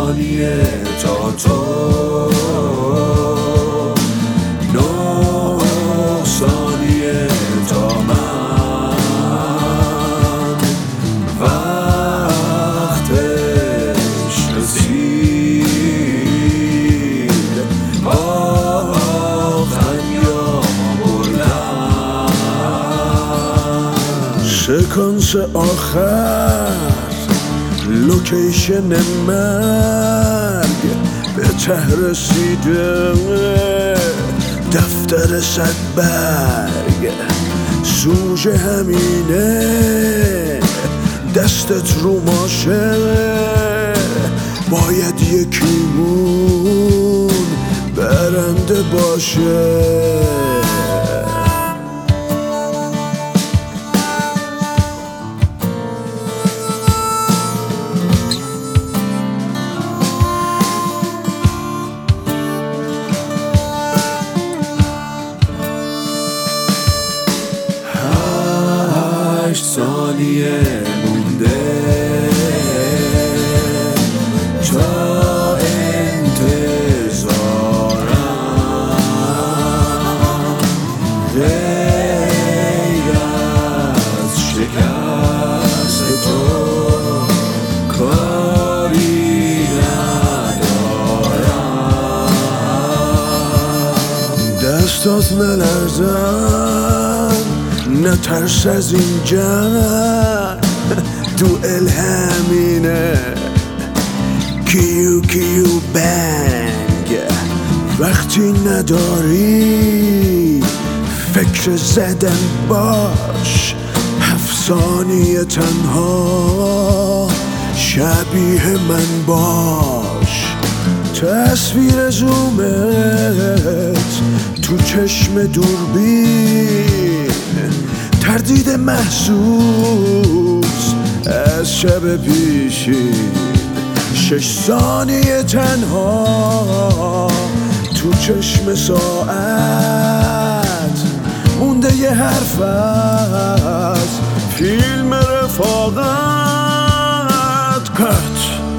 ثانیه تا تو، 9 ثانیه تا من. وقتش رسید، باختن یا بردن. سکانس آخر، لوکیشن مرگ به ته رسیده، دفتر 100 برگ سوژه همینه، دستت رو ماشه، باید یکیمون برنده باشه. ثانیه مونده تا انتظارم، غیر از شکست تو کاری ندارم. دستات نلرزن، نترس از این جنگ، دوئل همینه، کیو کیو بنگ. وقتی نداری فکر زدن باش، 7 ثانیه تنها شبیه من باش. تصویر زومت تو چشم دوربین، تردید محسوس از شب پیشین. 6 ثانیه تنها تو چشم ساعت، مونده یه حرف از فیلم رفاقت. کات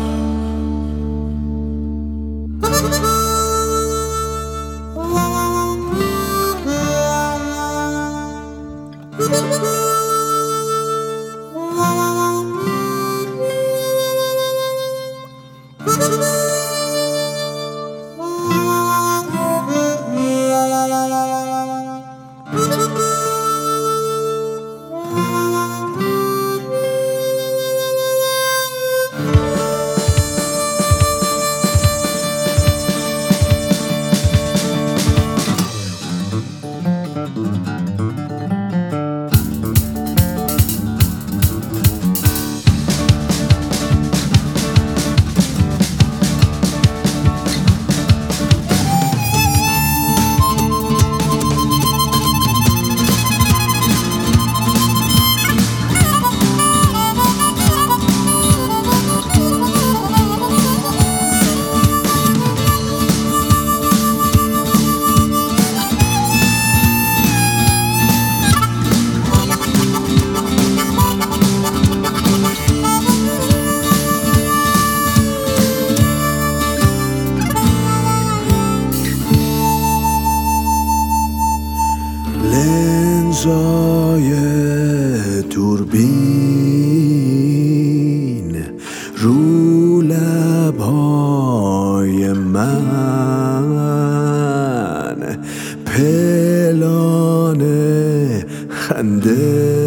لنزای دوربین رو لبهای من، پلان خنده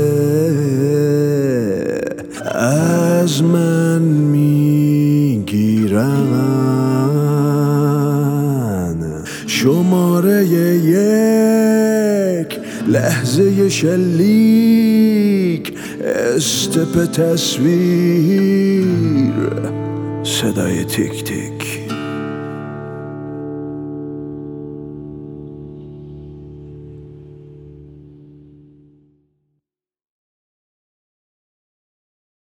از من میگیرن. شماره 1 لحظه شلیک، استپ تصویر، صدای تیک تیک.